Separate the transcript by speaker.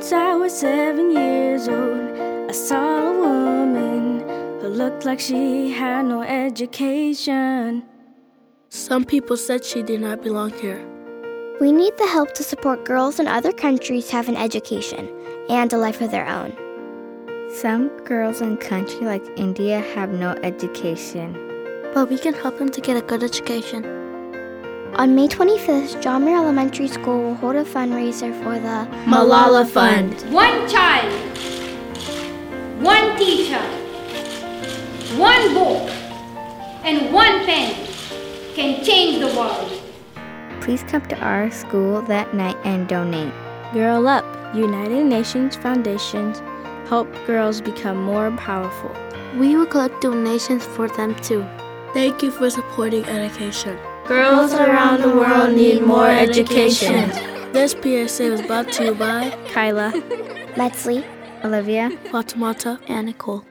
Speaker 1: Once I was 7 years old, I saw a woman who looked like she had no education.
Speaker 2: Some people said she did not belong here.
Speaker 3: We need the help to support girls in other countries to have an education and a life of their own.
Speaker 4: Some girls in countries like India have no education.
Speaker 2: But we can help them to get a good education.
Speaker 3: On May 25th, John Muir Elementary School will hold a fundraiser for the
Speaker 2: Malala Fund.
Speaker 5: One child, one teacher, one book, and one pen can change the world.
Speaker 4: Please come to our school that night and donate.
Speaker 1: Girl Up, United Nations Foundation, help girls become more powerful.
Speaker 2: We will collect donations for them too. Thank you for supporting education.
Speaker 1: Girls around the world need more education.
Speaker 2: This PSA was brought to you by
Speaker 1: Kyla,
Speaker 3: Metzley,
Speaker 4: Olivia,
Speaker 2: Fatimata, and Nicole.